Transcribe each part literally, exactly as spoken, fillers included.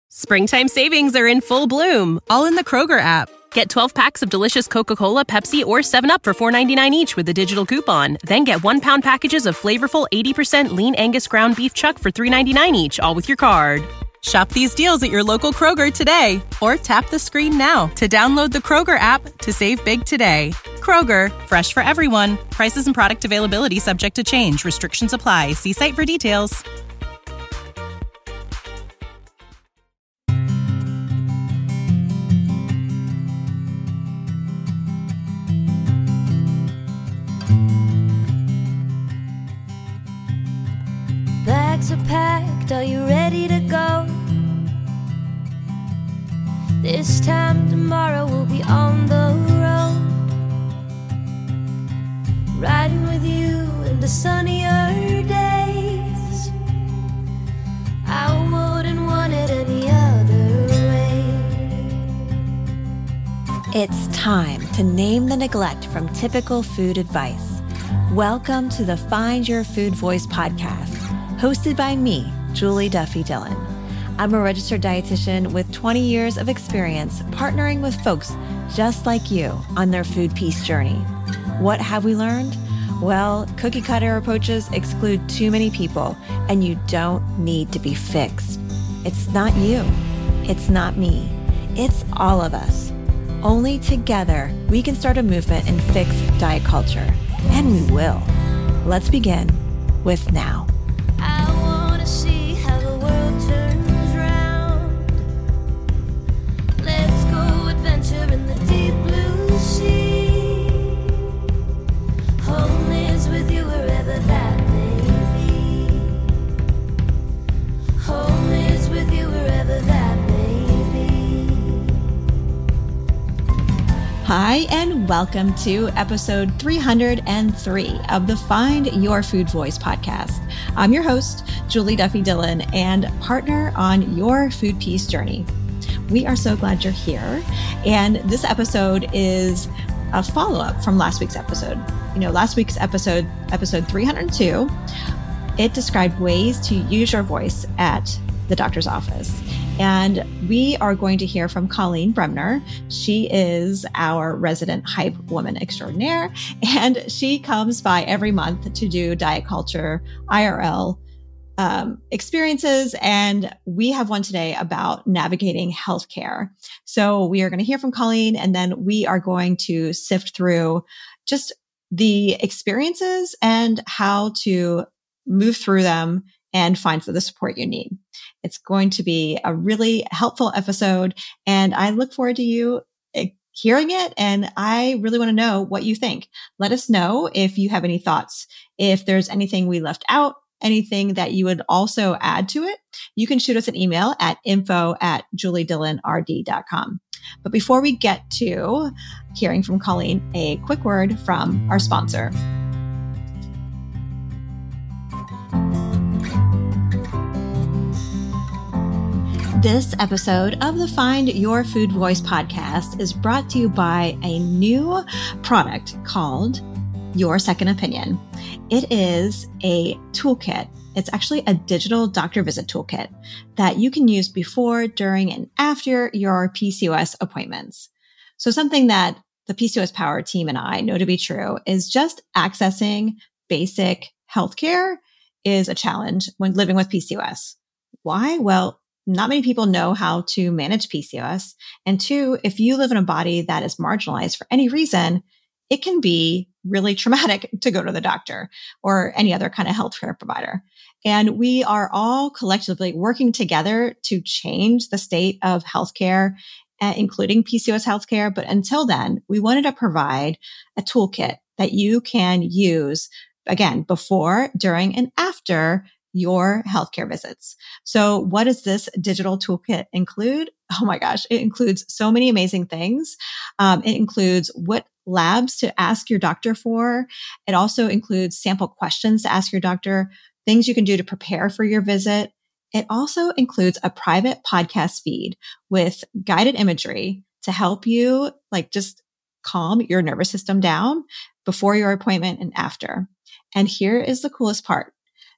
Springtime savings are in full bloom, all in the Kroger app. Get twelve packs of delicious Coca-Cola, Pepsi, or seven up for four ninety-nine each with a digital coupon. Then get one pound packages of flavorful eighty percent lean Angus ground beef chuck for three ninety-nine each, all with your card. Shop these deals at your local Kroger today, or tap the screen now to download the Kroger app to save big today. Kroger, fresh for everyone. Prices and product availability subject to change. Restrictions apply. See site for details. Bags are packed, are you ready to go? This time tomorrow we'll be on the road, riding with you in the sunnier days. I wouldn't want it any other way. It's time to name the neglect from typical food advice. Welcome to the Find Your Food Voice podcast, hosted by me, Julie Duffy Dillon. I'm a registered dietitian with twenty years of experience partnering with folks just like you on their food peace journey. What have we learned? Well, cookie cutter approaches exclude too many people, and you don't need to be fixed. It's not you. It's not me. It's all of us. Only together we can start a movement and fix diet culture. And we will. Let's begin with now. I wanna see how the world turns round. Let's go adventure in the deep blue sea. Home is with you wherever that may be. Home is with you wherever that may be. Hi, and welcome to episode three hundred three of the Find Your Food Voice podcast. I'm your host, Julie Duffy Dillon, and partner on your food peace journey. We are so glad you're here. And this episode is a follow-up from last week's episode. You know, last week's episode, episode three hundred two, it described ways to use your voice at the doctor's office. And we are going to hear from Colleen Bremner. She is our resident hype woman extraordinaire, and she comes by every month to do diet culture I R L um, experiences. And we have one today about navigating healthcare. So we are going to hear from Colleen, and then we are going to sift through just the experiences and how to move through them and find the support you need. It's going to be a really helpful episode, and I look forward to you hearing it. And I really want to know what you think. Let us know if you have any thoughts, if there's anything we left out, anything that you would also add to it. You can shoot us an email at info at julie dillon r d dot com. But before we get to hearing from Colleen, a quick word from our sponsor. This episode of the Find Your Food Voice podcast is brought to you by a new product called Your Second Opinion. It is a toolkit. It's actually a digital doctor visit toolkit that you can use before, during, and after your P C O S appointments. So something that the P C O S Power team and I know to be true is just accessing basic healthcare is a challenge when living with P C O S. Why? Well, not many people know how to manage P C O S. And two, if you live in a body that is marginalized for any reason, it can be really traumatic to go to the doctor or any other kind of healthcare provider. And we are all collectively working together to change the state of healthcare, uh, including P C O S healthcare. But until then, we wanted to provide a toolkit that you can use, again, before, during, and after your healthcare visits. So what does this digital toolkit include? Oh my gosh, it includes so many amazing things. Um, it includes what labs to ask your doctor for. It also includes sample questions to ask your doctor, things you can do to prepare for your visit. It also includes a private podcast feed with guided imagery to help you like just calm your nervous system down before your appointment and after. And here is the coolest part.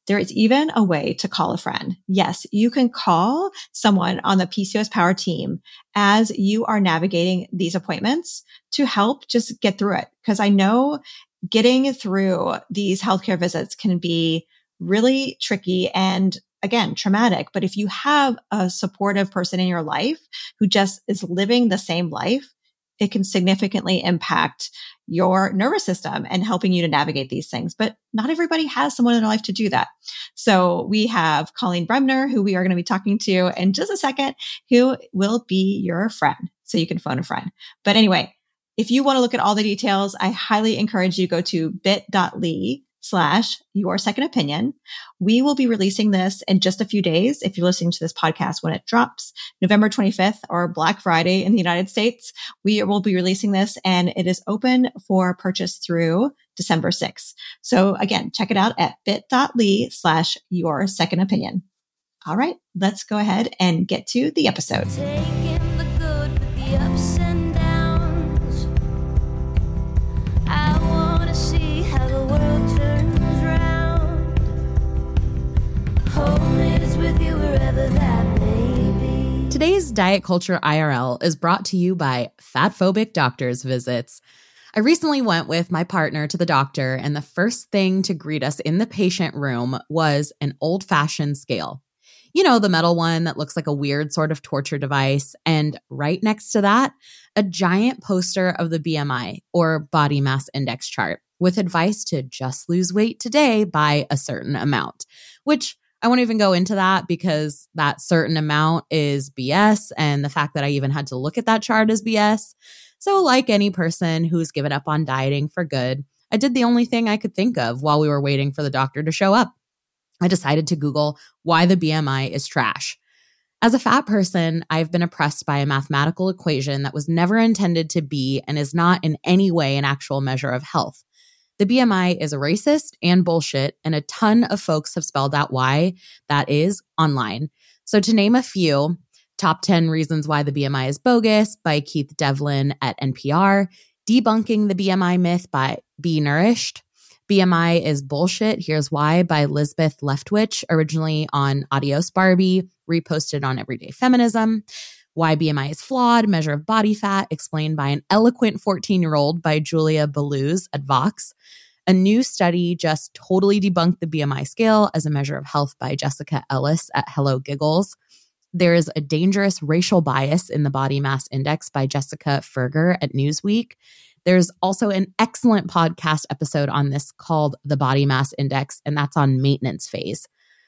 There is even a way to call a friend. Yes, you can call someone on the P C O S Power team as you are navigating these appointments to help just get through it. Because I know getting through these healthcare visits can be really tricky and, again, traumatic. But if you have a supportive person in your life who just is living the same life, it can significantly impact your nervous system and helping you to navigate these things. But not everybody has someone in their life to do that. So we have Colleen Bremner, who we are going to be talking to in just a second, who will be your friend. So you can phone a friend. But anyway, if you want to look at all the details, I highly encourage you to go to bit.ly slash your second opinion. We will be releasing this in just a few days. If you're listening to this podcast when it drops, November twenty-fifth or Black Friday in the United States, we will be releasing this and it is open for purchase through December sixth. So again, check it out at bit.ly slash your second opinion. All right, let's go ahead and get to the episode. Taking the good with the ups and downs. I want to see how the world turns round. Home is with you wherever that may be. Today's Diet Culture I R L is brought to you by Fatphobic Doctors Visits. I recently went with my partner to the doctor, and the first thing to greet us in the patient room was an old-fashioned scale. You know, the metal one that looks like a weird sort of torture device. And right next to that, a giant poster of the B M I, or body mass index chart, with advice to just lose weight today by a certain amount, which I won't even go into that because that certain amount is B S. And the fact that I even had to look at that chart is B S. So like any person who's given up on dieting for good, I did the only thing I could think of while we were waiting for the doctor to show up. I decided to Google why the B M I is trash. As a fat person, I've been oppressed by a mathematical equation that was never intended to be and is not in any way an actual measure of health. The B M I is a racist and bullshit, and a ton of folks have spelled out why that is online. So to name a few, Top ten Reasons Why the B M I is Bogus by Keith Devlin at N P R, Debunking the B M I Myth by Be Nourished, B M I is Bullshit, Here's Why by Lisbeth Leftwich, originally on Adios Barbie, reposted on Everyday Feminism, Why B M I is Flawed, Measure of Body Fat, explained by an eloquent fourteen-year-old by Julia Belluz at Vox. A new study just totally debunked the B M I scale as a measure of health by Jessica Ellis at Hello Giggles. There is a dangerous racial bias in the body mass index by Jessica Ferger at Newsweek. There's also an excellent podcast episode on this called The Body Mass Index, and that's on maintenance phase.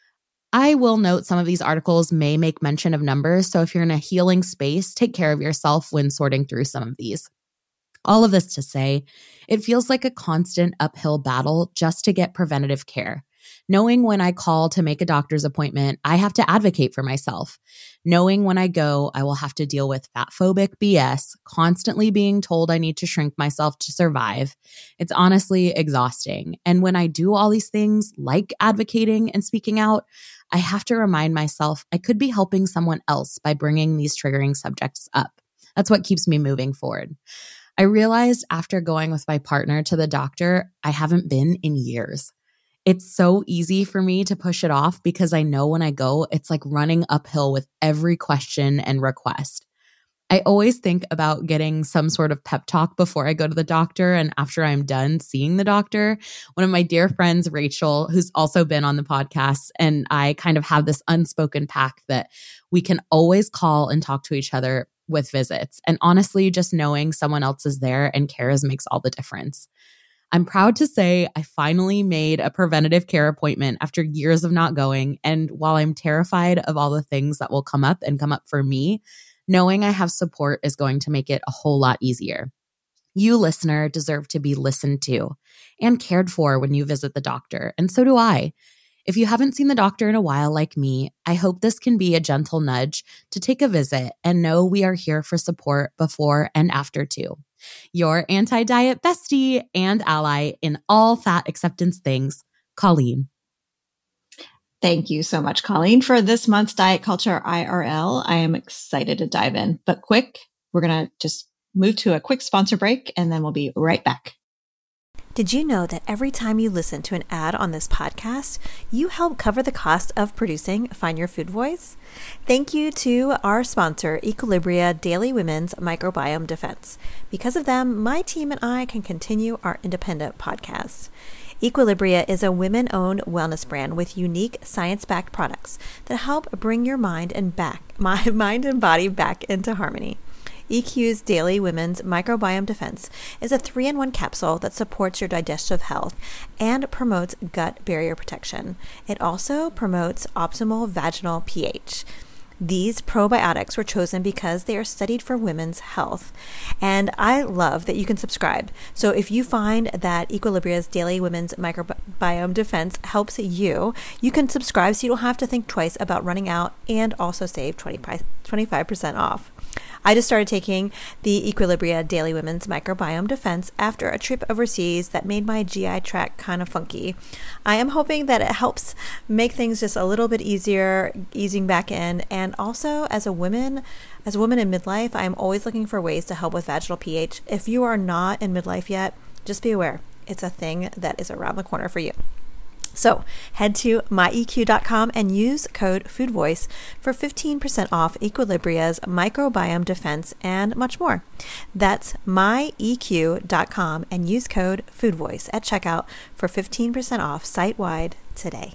I will note some of these articles may make mention of numbers, so if you're in a healing space, take care of yourself when sorting through some of these. All of this to say, it feels like a constant uphill battle just to get preventative care. Knowing when I call to make a doctor's appointment, I have to advocate for myself. Knowing when I go, I will have to deal with fatphobic B S, constantly being told I need to shrink myself to survive. It's honestly exhausting. And when I do all these things, like advocating and speaking out, I have to remind myself I could be helping someone else by bringing these triggering subjects up. That's what keeps me moving forward. I realized after going with my partner to the doctor, I haven't been in years. It's so easy for me to push it off because I know when I go, it's like running uphill with every question and request. I always think about getting some sort of pep talk before I go to the doctor and after I'm done seeing the doctor. One of my dear friends, Rachel, who's also been on the podcast, and I kind of have this unspoken pact that we can always call and talk to each other with visits. And honestly, just knowing someone else is there and cares makes all the difference. I'm proud to say I finally made a preventative care appointment after years of not going. And while I'm terrified of all the things that will come up and come up for me, knowing I have support is going to make it a whole lot easier. You, listener, deserve to be listened to and cared for when you visit the doctor, and so do I. If you haven't seen the doctor in a while like me, I hope this can be a gentle nudge to take a visit and know we are here for support before and after too. Your anti-diet bestie and ally in all fat acceptance things, Colleen. Thank you so much, Colleen, for this month's Diet Culture I R L. I am excited to dive in. But quick, we're going to just move to a quick sponsor break, and then we'll be right back. Did you know that every time you listen to an ad on this podcast, you help cover the cost of producing Find Your Food Voice? Thank you to our sponsor, Equilibria Daily Women's Microbiome Defense. Because of them, my team and I can continue our independent podcast. Equilibria is a women-owned wellness brand with unique science-backed products that help bring your mind and back, my mind and body back into harmony. E Q's Daily Women's Microbiome Defense is a three in one capsule that supports your digestive health and promotes gut barrier protection. It also promotes optimal vaginal pH. These probiotics were chosen because they are studied for women's health. And I love that you can subscribe. So if you find that Equilibria's Daily Women's Microbiome Defense helps you, you can subscribe so you don't have to think twice about running out and also save twenty-five percent off. I just started taking the Equilibria Daily Women's Microbiome Defense after a trip overseas that made my G I tract kind of funky. I am hoping that it helps make things just a little bit easier, easing back in. And also, as a woman, as a woman in midlife, I am always looking for ways to help with vaginal pH. If you are not in midlife yet, just be aware. It's a thing that is around the corner for you. So head to my E Q dot com and use code FoodVoice for fifteen percent off Equilibria's Microbiome Defense and much more. That's my E Q dot com and use code FoodVoice at checkout for fifteen percent off site-wide today.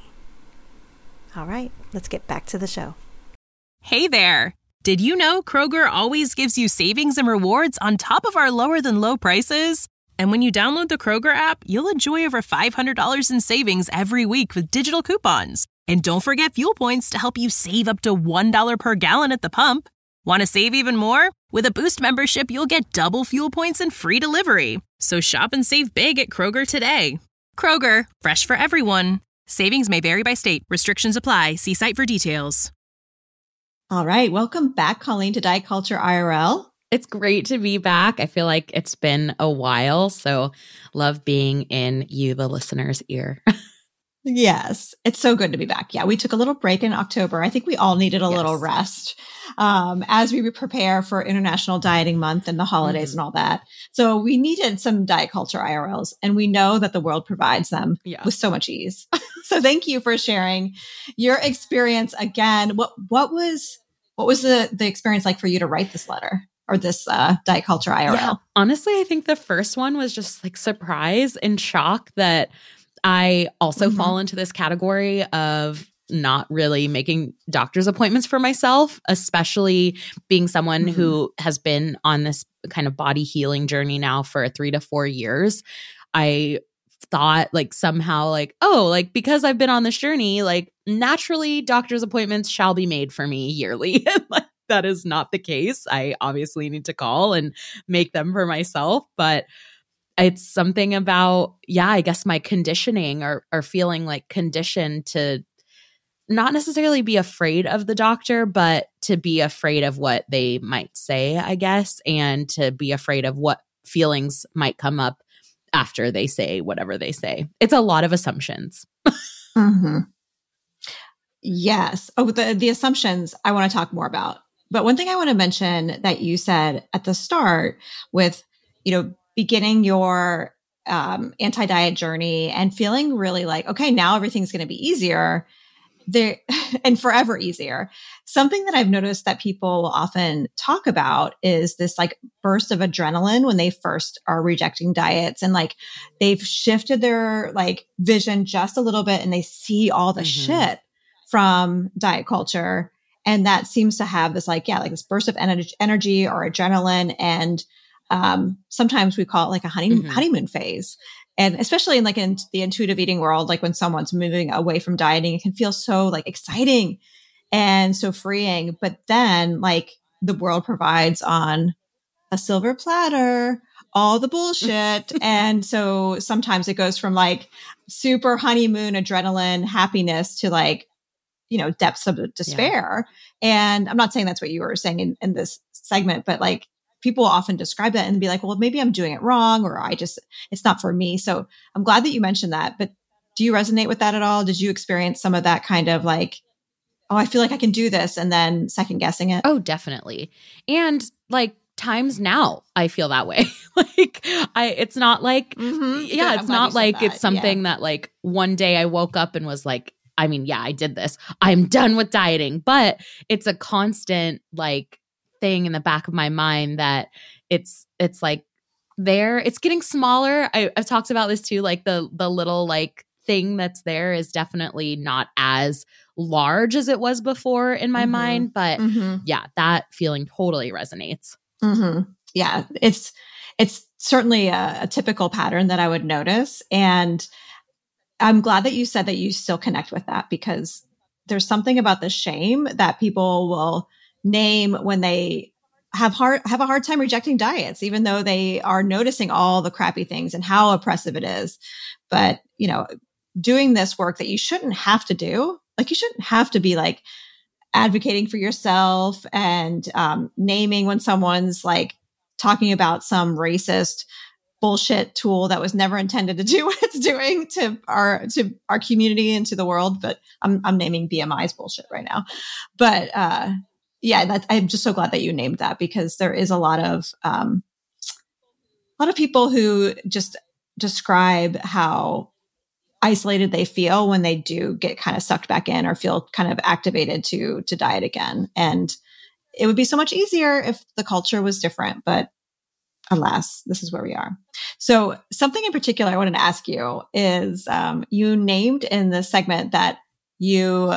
All right, let's get back to the show. Hey there! Did you know Kroger always gives you savings and rewards on top of our lower than low prices? And when you download the Kroger app, you'll enjoy over five hundred dollars in savings every week with digital coupons. And don't forget fuel points to help you save up to one dollar per gallon at the pump. Want to save even more? With a Boost membership, you'll get double fuel points and free delivery. So shop and save big at Kroger today. Kroger, fresh for everyone. Savings may vary by state. Restrictions apply. See site for details. All right. Welcome back, Colleen, to Diet Culture I R L. It's great to be back. I feel like it's been a while, so love being in you, the listener's ear. Yes, it's so good to be back. Yeah, we took a little break in October. I think we all needed a yes. little rest um, as we prepare for International Dieting Month and the holidays mm-hmm. and all that. So we needed some Diet Culture I R Ls, and we know that the world provides them yeah. with so much ease. So thank you for sharing your experience again. What what was what was the the experience like for you to write this letter? Or this uh, Diet Culture I R L? Yeah, honestly, I think the first one was just like surprise and shock that I also mm-hmm. fall into this category of not really making doctor's appointments for myself, especially being someone mm-hmm. who has been on this kind of body healing journey now for three to four years. I thought like somehow like, oh, like because I've been on this journey, like naturally doctor's appointments shall be made for me yearly. Like, that is not the case. I obviously need to call and make them for myself, but it's something about, yeah, I guess my conditioning or, or feeling like conditioned to not necessarily be afraid of the doctor, but to be afraid of what they might say, I guess, and to be afraid of what feelings might come up after they say whatever they say. It's a lot of assumptions. mm-hmm. Yes. Oh, the, the assumptions I want to talk more about. But one thing I want to mention that you said at the start with, you know, beginning your um, anti-diet journey and feeling really like, okay, now everything's going to be easier there and forever easier. Something that I've noticed that people will often talk about is this like burst of adrenaline when they first are rejecting diets and like they've shifted their like vision just a little bit and they see all the mm-hmm. shit from diet culture. And that seems to have this like, yeah, like this burst of energy, energy or adrenaline. And um, sometimes we call it like a honey, mm-hmm. honeymoon phase. And especially in like in the intuitive eating world, like when someone's moving away from dieting, it can feel so like exciting and so freeing. But then like the world provides on a silver platter all the bullshit. And so sometimes it goes from like super honeymoon adrenaline happiness to like, you know, depths of despair. Yeah. And I'm not saying that's what you were saying in, in this segment, but like people often describe that and be like, well, maybe I'm doing it wrong, or I just, it's not for me. So I'm glad that you mentioned that, but do you resonate with that at all? Did you experience some of that kind of like, oh, I feel like I can do this, and then second guessing it? Oh, definitely. And like, times now I feel that way. Like I, it's not like, Mm-hmm. yeah, Good. it's not like that. it's something yeah. that like one day I woke up and was like, I mean, yeah, I did this. I'm done with dieting, but it's a constant like thing in the back of my mind that it's, it's like there, it's getting smaller. I, I've talked about this too. Like the, the little like thing that's there is definitely not as large as it was before in my mm-hmm. mind. But mm-hmm. yeah, that feeling totally resonates. Mm-hmm. Yeah, it's it's certainly a, a typical pattern that I would notice. And I'm glad that you said that you still connect with that, because there's something about the shame that people will name when they have hard have a hard time rejecting diets, even though they are noticing all the crappy things and how oppressive it is. But, you know, doing this work that you shouldn't have to do, like you shouldn't have to be like advocating for yourself and um, naming when someone's like talking about some racist bullshit tool that was never intended to do what it's doing to our to our community and to the world. But I'm I'm naming B M I's bullshit right now. But uh, yeah, that, I'm just so glad that you named that, because there is a lot of um, a lot of people who just describe how isolated they feel when they do get kind of sucked back in or feel kind of activated to to diet again. And it would be so much easier if the culture was different, but alas, this is where we are. So something in particular I wanted to ask you is um, you named in this segment that you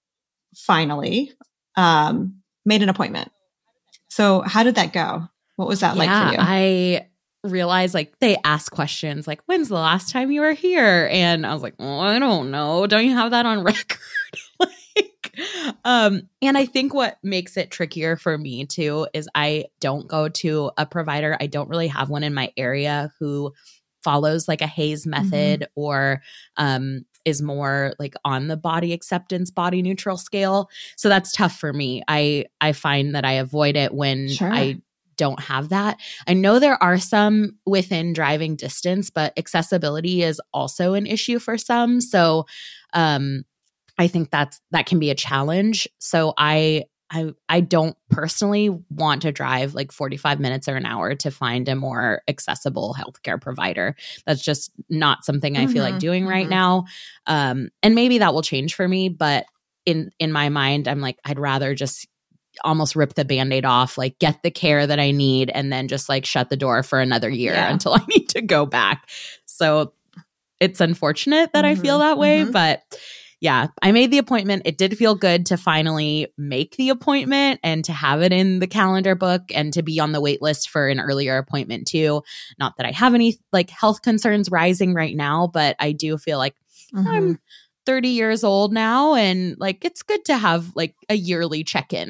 finally um, made an appointment. So how did that go? What was that yeah, like for you? I realized like they ask questions like, when's the last time you were here? And I was like, oh, I don't know. Don't you have that on record? like, um, and I think what makes it trickier for me too is I don't go to a provider. I don't really have one in my area who follows like a Hayes method mm-hmm. or um, is more like on the body acceptance, body neutral scale. So that's tough for me. I I find that I avoid it when Sure. I don't have that. I know there are some within driving distance, but accessibility is also an issue for some. So um, I think that's that can be a challenge. So I I I don't personally want to drive like forty-five minutes or an hour to find a more accessible healthcare provider. That's just not something I mm-hmm, feel like doing mm-hmm. right now. Um, and maybe that will change for me, but in in my mind, I'm like, I'd rather just almost rip the Band-Aid off, like get the care that I need, and then just like shut the door for another year yeah. until I need to go back. So it's unfortunate that mm-hmm, I feel that way, mm-hmm. but yeah, I made the appointment. It did feel good to finally make the appointment and to have it in the calendar book and to be on the wait list for an earlier appointment too. Not that I have any like health concerns rising right now, but I do feel like mm-hmm. I'm thirty years old now, and like it's good to have like a yearly check-in.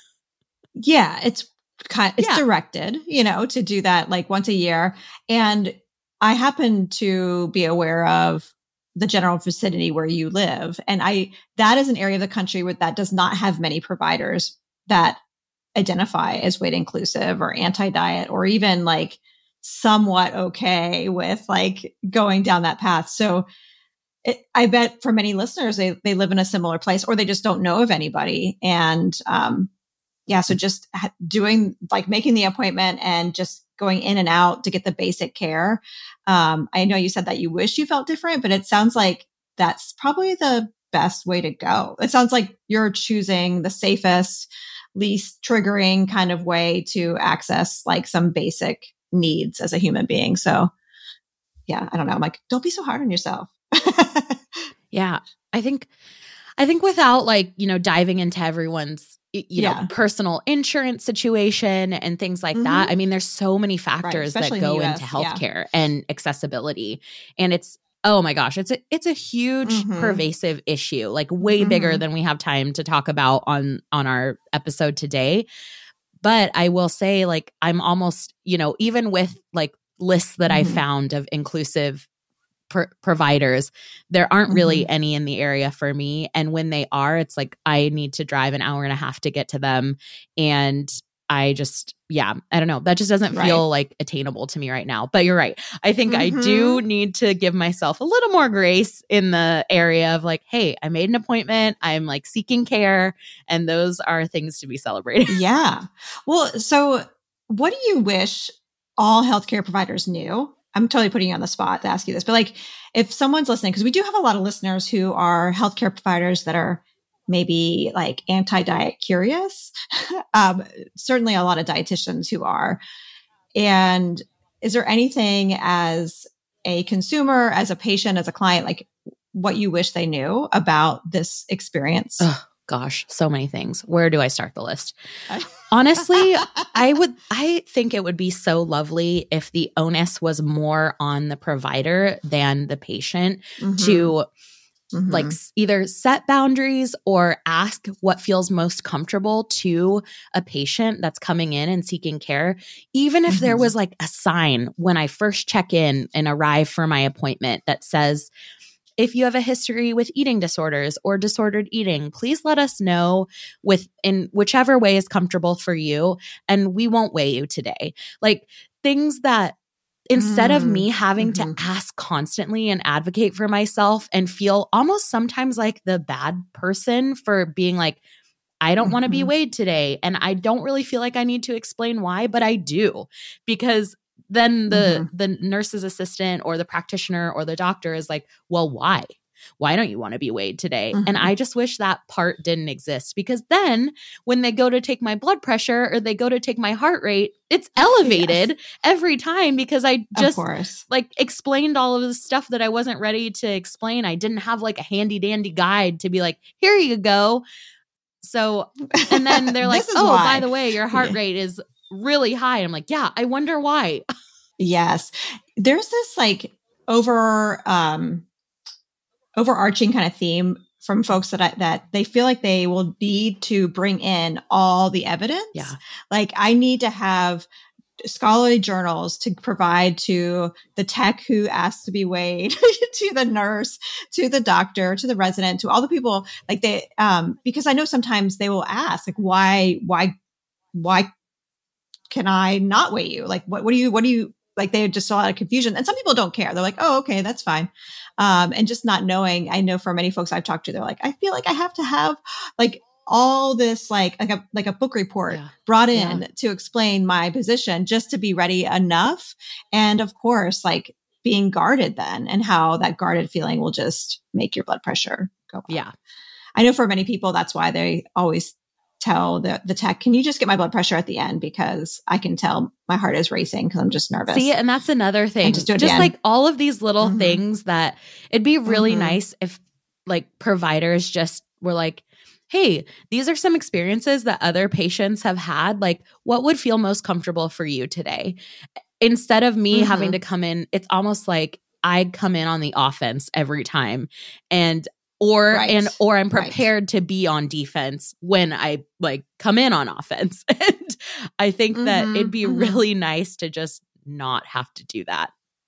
Yeah, it's kind it's yeah. directed, you know, to do that like once a year. And I happen to be aware of the general vicinity where you live. And I that is an area of the country where that does not have many providers that identify as weight inclusive or anti-diet or even like somewhat okay with like going down that path. So it, I bet for many listeners, they they live in a similar place or they just don't know of anybody. And um yeah, so just doing like making the appointment and just going in and out to get the basic care. Um, I know you said that you wish you felt different, but it sounds like that's probably the best way to go. It sounds like you're choosing the safest, least triggering kind of way to access like some basic needs as a human being. So yeah, I don't know. I'm like, don't be so hard on yourself. yeah, I think, I think without like, you know, diving into everyone's you yeah. know, personal insurance situation and things like mm-hmm. that. I mean, there's so many factors right, that go into healthcare yeah. and accessibility. And it's, oh my gosh, it's a, it's a huge mm-hmm. pervasive issue, like way mm-hmm. bigger than we have time to talk about on, on our episode today. But I will say like, I'm almost, you know, even with like lists that mm-hmm. I found of inclusive Pro- providers, there aren't really mm-hmm. any in the area for me. And when they are, it's like I need to drive an hour and a half to get to them. And I just, yeah, I don't know. That just doesn't right. feel like attainable to me right now. But you're right. I think mm-hmm. I do need to give myself a little more grace in the area of like, hey, I made an appointment. I'm like seeking care. And those are things to be celebrated. Yeah. Well, so what do you wish all healthcare providers knew? I'm totally putting you on the spot to ask you this, but like if someone's listening, because we do have a lot of listeners who are healthcare providers that are maybe like anti-diet curious, um, certainly a lot of dietitians who are. And is there anything as a consumer, as a patient, as a client, like what you wish they knew about this experience? Oh, gosh, so many things. Where do I start the list? Honestly, I would, I think it would be so lovely if the onus was more on the provider than the patient mm-hmm. to mm-hmm. like either set boundaries or ask what feels most comfortable to a patient that's coming in and seeking care. Even if mm-hmm. there was like a sign when I first check in and arrive for my appointment that says, if you have a history with eating disorders or disordered eating, please let us know with in whichever way is comfortable for you, and we won't weigh you today. Like things that instead mm, of me having mm-hmm. to ask constantly and advocate for myself and feel almost sometimes like the bad person for being like, I don't mm-hmm. want to be weighed today. And I don't really feel like I need to explain why, but I do, because then the mm-hmm. the nurse's assistant or the practitioner or the doctor is like, well, why? Why don't you want to be weighed today? Mm-hmm. And I just wish that part didn't exist, because then when they go to take my blood pressure or they go to take my heart rate, it's elevated yes. every time because I just like explained all of the stuff that I wasn't ready to explain. I didn't have like a handy dandy guide to be like, here you go. So, and then they're like, oh, why. by the way, your heart yeah. rate is really high. I'm like, yeah, I wonder why. Yes. There's this like over, um, overarching kind of theme from folks that I, that they feel like they will need to bring in all the evidence. Yeah. Like I need to have scholarly journals to provide to the tech who asks to be weighed, to the nurse, to the doctor, to the resident, to all the people like they, um, because I know sometimes they will ask like, why, why, why can I not weigh you? Like, what, what do you, what do you, like, they just saw a lot of confusion, and some people don't care. They're like, oh, okay, that's fine. Um, and just not knowing, I know for many folks I've talked to, they're like, I feel like I have to have like all this, like, like a, like a book report yeah. brought in yeah. to explain my position just to be ready enough. And of course, like being guarded then, and how that guarded feeling will just make your blood pressure go up. Yeah. I know for many people, that's why they always tell the, the tech, can you just get my blood pressure at the end? Because I can tell my heart is racing because I'm just nervous. See, and that's another thing. And just do it just like all of these little mm-hmm. things that it'd be really mm-hmm. nice if like providers just were like, hey, these are some experiences that other patients have had. Like, what would feel most comfortable for you today? Instead of me mm-hmm. having to come in, it's almost like I come in on the offense every time. And Or right. and or I'm prepared right. to be on defense when I like come in on offense. And I think mm-hmm, that it'd be mm-hmm. really nice to just not have to do that.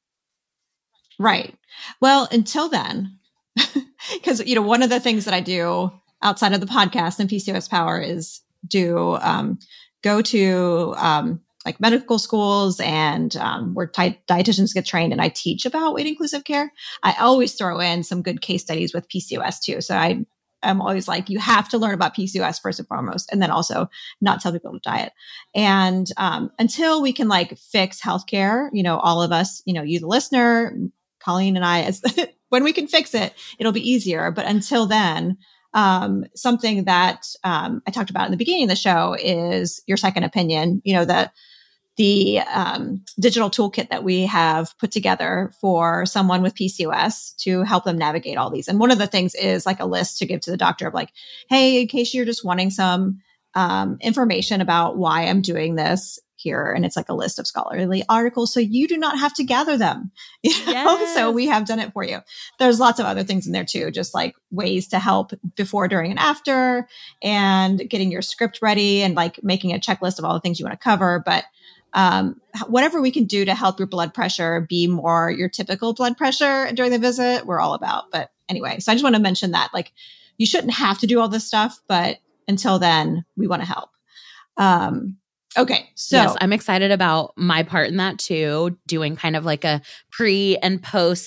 Right. Well, until then, because you know, one of the things that I do outside of the podcast and P C O S Power is do um, go to um, like medical schools and um, where di- dietitians get trained, and I teach about weight inclusive care. I always throw in some good case studies with P C O S too. So I am always like, you have to learn about P C O S first and foremost, and then also not tell people to diet. And um, until we can like fix healthcare, you know, all of us, you know, you the listener, Colleen and I, as when we can fix it, it'll be easier. But until then, Um, something that um, I talked about in the beginning of the show is your second opinion. You know, the the um, digital toolkit that we have put together for someone with P C O S to help them navigate all these. And one of the things is like a list to give to the doctor of like, hey, in case you're just wanting some um, information about why I'm doing this here. And it's like a list of scholarly articles, so you do not have to gather them. You know? Yes. So we have done it for you. There's lots of other things in there too, just like ways to help before, during, and after, and getting your script ready, and like making a checklist of all the things you want to cover. But um, whatever we can do to help your blood pressure be more your typical blood pressure during the visit, we're all about. But anyway, so I just want to mention that like you shouldn't have to do all this stuff, but until then, we want to help. Um, Okay. So yes, I'm excited about my part in that too, doing kind of like a pre and post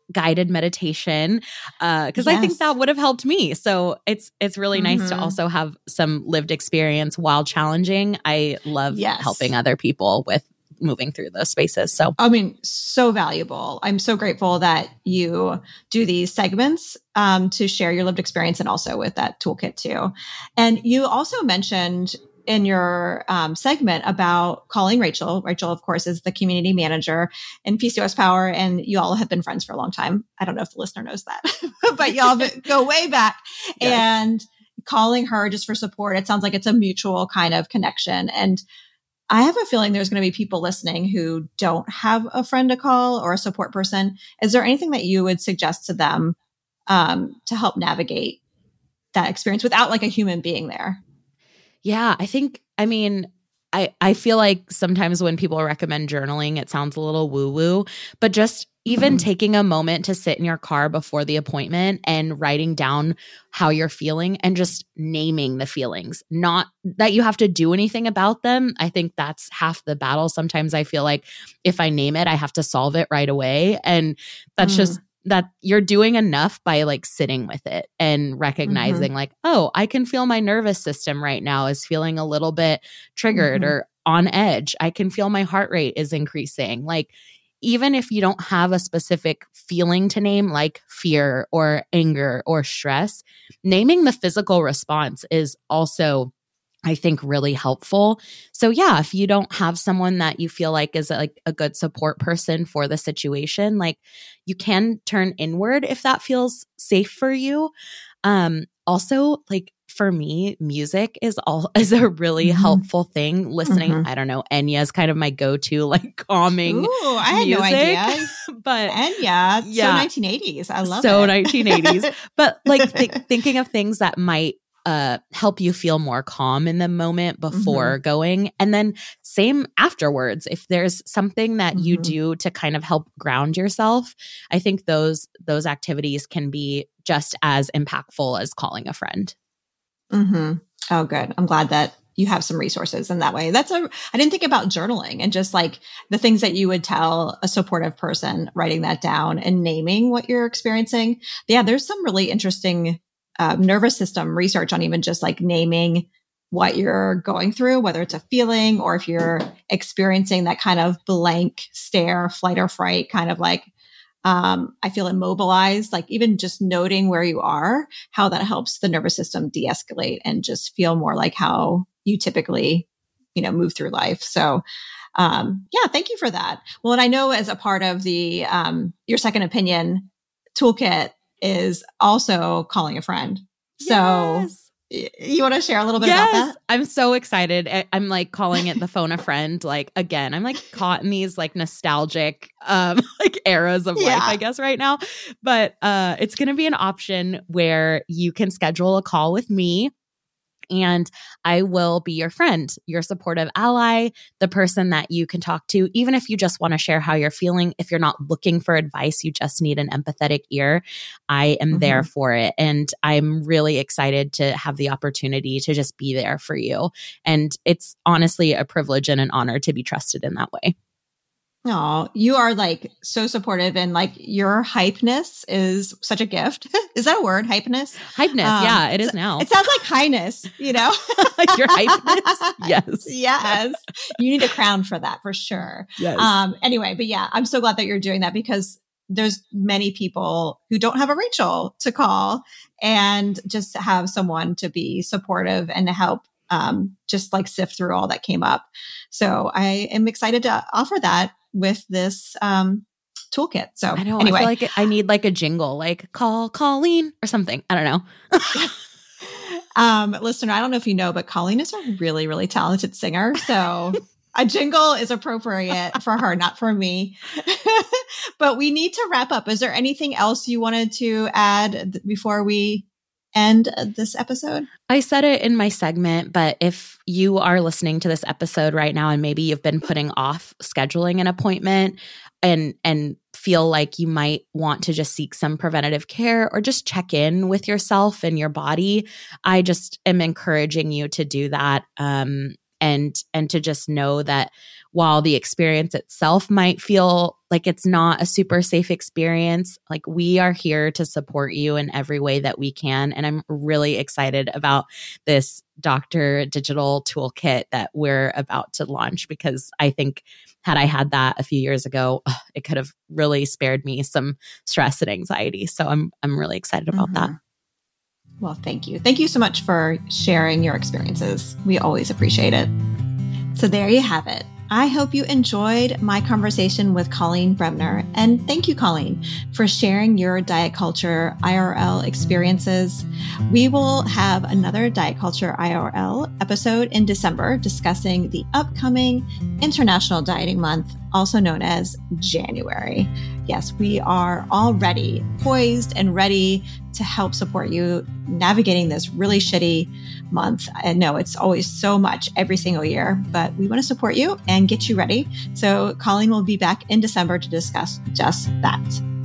guided meditation, uh, because Yes. I think that would have helped me. So it's it's really Mhm. nice to also have some lived experience while challenging. I love Yes. helping other people with moving through those spaces. So I mean, so valuable. I'm so grateful that you do these segments um, to share your lived experience and also with that toolkit too. And you also mentioned in your um, segment about calling Rachel. Rachel, of course, is the community manager in P C O S Power, and you all have been friends for a long time. I don't know if the listener knows that, but y'all go way back. Yes. And calling her just for support, it sounds like it's a mutual kind of connection. And I have a feeling there's going to be people listening who don't have a friend to call or a support person. Is there anything that you would suggest to them um, to help navigate that experience without like a human being there? yeah, I think, I mean, I, I feel like sometimes when people recommend journaling, it sounds a little woo-woo, but just even Mhm. taking a moment to sit in your car before the appointment and writing down how you're feeling and just naming the feelings, not that you have to do anything about them. I think that's half the battle. Sometimes I feel like if I name it, I have to solve it right away. And that's Mm. just that you're doing enough by like sitting with it and recognizing like, oh, I can feel my nervous system right now is feeling a little bit triggered Mhm. or on edge. I can feel my heart rate is increasing. Like, even if you don't have a specific feeling to name, like fear or anger or stress, naming the physical response is also, I think, really helpful. So yeah, if you don't have someone that you feel like is like a good support person for the situation, like you can turn inward if that feels safe for you. Um, also, like for me, music is all is a really Mhm. helpful thing. Listening, Mhm. I don't know, Enya is kind of my go-to like calming Ooh, I had no music. idea. But And yeah, Yeah. so nineteen eighties. I love so it. nineteen eighties. But like th- thinking of things that might uh help you feel more calm in the moment before Mm-hmm. going, and then same afterwards. If there's something that you Mhm. do to kind of help ground yourself, I think those those activities can be just as impactful as calling a friend. Mm-hmm. Oh, good. I'm glad that you have some resources in that way. That's a, I didn't think about journaling and just like the things that you would tell a supportive person, writing that down and naming what you're experiencing. But yeah, there's some really interesting uh, nervous system research on even just like naming what you're going through, whether it's a feeling or if you're experiencing that kind of blank stare, flight or fright, kind of like, um, I feel immobilized, like even just noting where you are, how that helps the nervous system de-escalate and just feel more like how you typically, you know, move through life. So, um, yeah, thank you for that. Well, and I know as a part of the, um, your second opinion toolkit is also calling a friend. So Yes. y- you want to share a little bit about that? I'm so excited. I- I'm like calling it the phone a friend. Like again, I'm like caught in these like nostalgic um like eras of Yeah. life, I guess, right now. But uh it's gonna be an option where you can schedule a call with me. And I will be your friend, your supportive ally, the person that you can talk to, even if you just want to share how you're feeling. If you're not looking for advice, you just need an empathetic ear. I am Mhm. there for it. And I'm really excited to have the opportunity to just be there for you. And it's honestly a privilege and an honor to be trusted in that way. Oh, you are like so supportive and like your hypeness is such a gift. Is that a word? Hypeness? Hypeness. Um, yeah, it is now. It sounds like highness, you know? Your hypeness. Yes. Yes. You need a crown for that for sure. Yes. Um, anyway, but yeah, I'm so glad that you're doing that because there's many people who don't have a Rachel to call and just have someone to be supportive and to help um, just like sift through all that came up. So I am excited to offer that with this um, toolkit. So I know. anyway, I feel like it, I need like a jingle, like call Colleen or something. I don't know. um, listener, I don't know if you know, but Colleen is a really, really talented singer. So a jingle is appropriate for her, not for me. But we need to wrap up. Is there anything else you wanted to add th- before we end this episode? I said it in my segment, but if you are listening to this episode right now and maybe you've been putting off scheduling an appointment and and feel like you might want to just seek some preventative care or just check in with yourself and your body, I just am encouraging you to do that. Um, and and to just know that while the experience itself might feel like it's not a super safe experience, like we are here to support you in every way that we can. And I'm really excited about this Doctor Digital Toolkit that we're about to launch, because I think had I had that a few years ago, it could have really spared me some stress and anxiety. So I'm I'm really excited about mm-hmm. that. Well, thank you. Thank you so much for sharing your experiences. We always appreciate it. So there you have it. I hope you enjoyed my conversation with Colleen Bremner. And thank you, Colleen, for sharing your diet culture I R L experiences. We will have another Diet Culture I R L episode in December discussing the upcoming International Dieting Month, also known as January. Yes, we are already poised and ready to help support you navigating this really shitty month. I know it's always so much every single year, but we want to support you and get you ready. So Colleen will be back in December to discuss just that.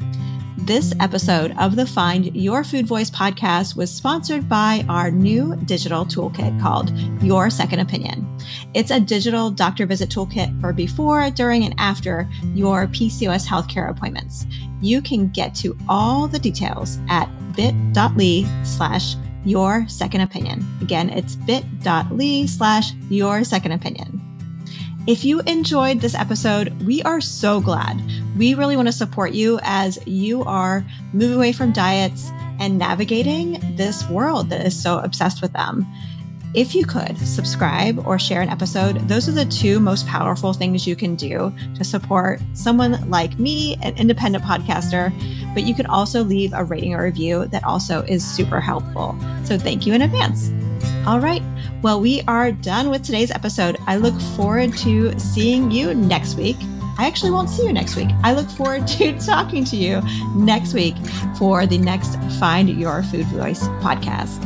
This episode of the Find Your Food Voice podcast was sponsored by our new digital toolkit called Your Second Opinion. It's a digital doctor visit toolkit for before, during, and after your P C O S healthcare appointments. You can get to all the details at bit.ly slash your second opinion. Again, it's bit.ly slash your second opinion. If you enjoyed this episode, we are so glad. We really want to support you as you are moving away from diets and navigating this world that is so obsessed with them. If you could subscribe or share an episode, those are the two most powerful things you can do to support someone like me, an independent podcaster, but you can also leave a rating or review that also is super helpful. So thank you in advance. All right. Well, we are done with today's episode. I look forward to seeing you next week. I actually won't see you next week. I look forward to talking to you next week for the next Find Your Food Voice podcast.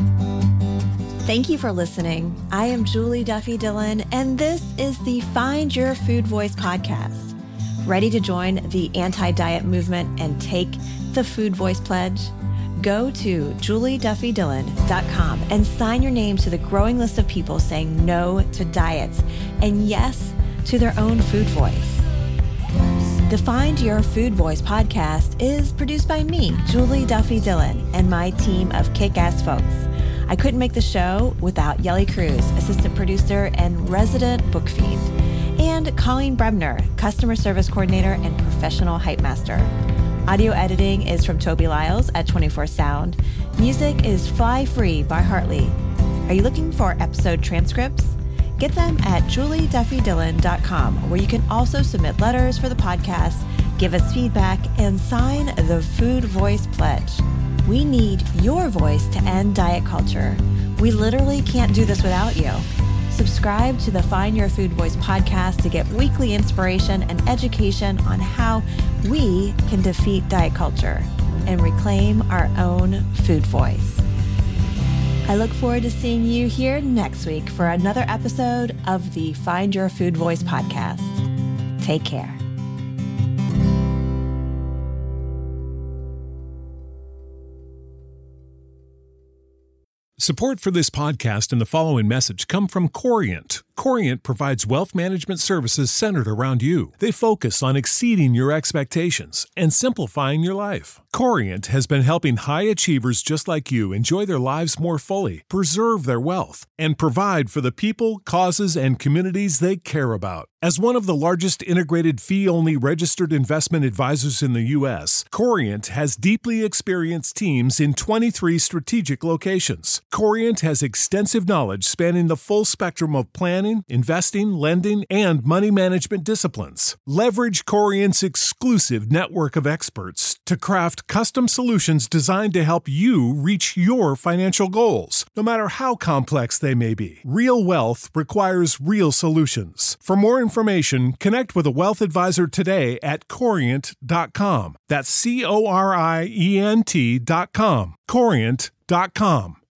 Thank you for listening. I am Julie Duffy Dillon, and this is the Find Your Food Voice podcast. Ready to join the anti-diet movement and take the Food Voice Pledge? Go to julie duffy dillon dot com and sign your name to the growing list of people saying no to diets and yes to their own food voice. The Find Your Food Voice podcast is produced by me, Julie Duffy Dillon, and my team of kick-ass folks. I couldn't make the show without Yelly Cruz, assistant producer and resident book fiend, and Colleen Bremner, customer service coordinator and professional hype master. Audio editing is from Toby Lyles at twenty-four Sound. Music is Fly Free by Hartley. Are you looking for episode transcripts? Get them at julie duffy dillon dot com, where you can also submit letters for the podcast, give us feedback, and sign the Food Voice Pledge. We need your voice to end diet culture. We literally can't do this without you. Subscribe to the Find Your Food Voice podcast to get weekly inspiration and education on how we can defeat diet culture and reclaim our own food voice. I look forward to seeing you here next week for another episode of the Find Your Food Voice podcast. Take care. Support for this podcast and the following message come from Corient. Corient provides wealth management services centered around you. They focus on exceeding your expectations and simplifying your life. Corient has been helping high achievers just like you enjoy their lives more fully, preserve their wealth, and provide for the people, causes, and communities they care about. As one of the largest integrated fee-only registered investment advisors in the U S, Corient has deeply experienced teams in twenty-three strategic locations. Corient has extensive knowledge spanning the full spectrum of planning, investing, lending, and money management disciplines. Leverage Corient's exclusive network of experts to craft custom solutions designed to help you reach your financial goals, no matter how complex they may be. Real wealth requires real solutions. For more information, connect with a wealth advisor today at corient dot com. That's C O R I E N T dot com. corient dot com.